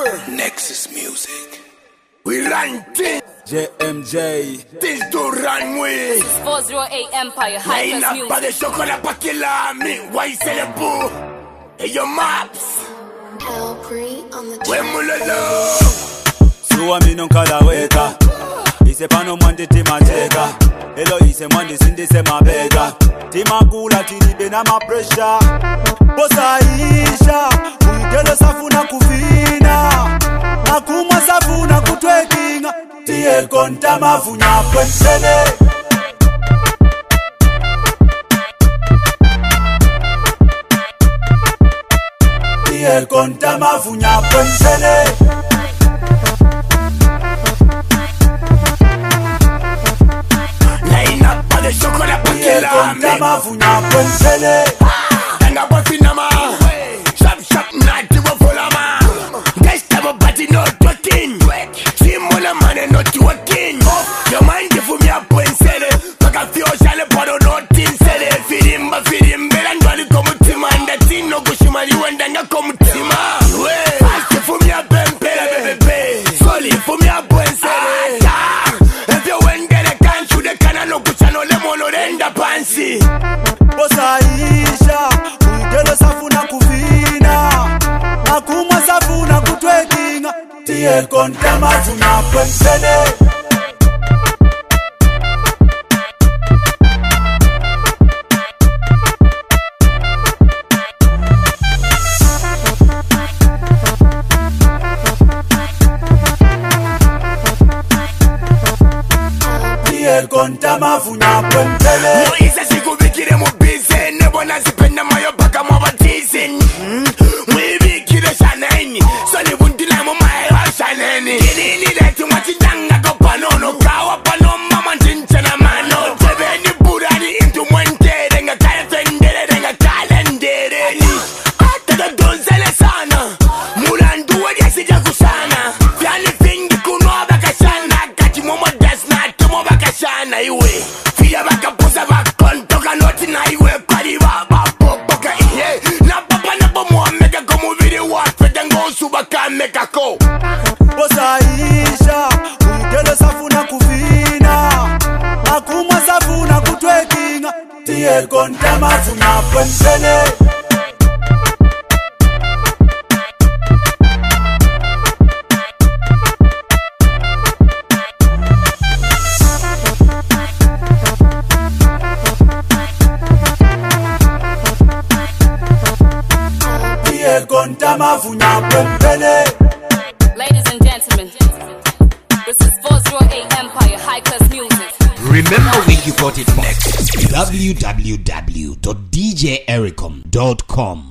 Nexus Music. We run things. JMJ. Things to run with. 408 Empire. High Class Music. Pas de chocolat pas qu'il a mis. Why c'est le bout? Et your maps. Wemulolo. Suwa mino nkala weka. Ise pano mwande timateka. Elo ise mwande sindise mabega. Timakula tilibe na mapresha. Bosa isha. Uitelo safuna kuvina. Akumwa safuna kutwekinga. Tiye konta mafunya pensele. Tiye konta mafunya pensele. Line up pas de chocolat pas qu'il a mis. Konta mafunya pensele. Tenga bofinama. Shop shop night to a full of man. Guys have a body not working. See more money not working. Your mind if me a pensele. Paka fio shale pado not in sele. Fidim belangwa li komu tima. Nda tin no kushimali wenda nga komu tima. Aske fu me a pempele bebe. Soli fu me a pensele. If you wende le kanchu de kanalo kuchano le mono renda pansi. Bosa isha. Uitelo safuna kuvina. Akumwa safuna kutwekinga. Tiye konta mafunya pensele. Tiye konta mafunya pensele. No isa sikubikire mu busy. Nebo nazipenda mayo paka mwabatizi. Mwibikire shaneni. Soni bundila mu mayo shaneni. Kilini letu mwachidanga kopanono. Kawa pano mama nchincha na mano. Tebeni burani intu mwentere. Nga kaya fendere nga kalendere. Ataka donzele sana. Mulandu wadi sija kushana. Fiani fingi kunwa bakashana. Kati momo desna tumo bakashana iwe. Fia bakapusa bakontoka noti na iwe. Pari baba popoka iye. Na papa na bomo ameka komuviri wafete ngosu baka meka ko. Bosa isha. Uitelo safuna kuvina. Akumwa safuna kutwekinga. Tiye konta mafunya pensele. Tiye konta mafunya pensele. Ladies and gentlemen, this is 408 Empire. High Class Music. Remember where you got it from. www.djericom.com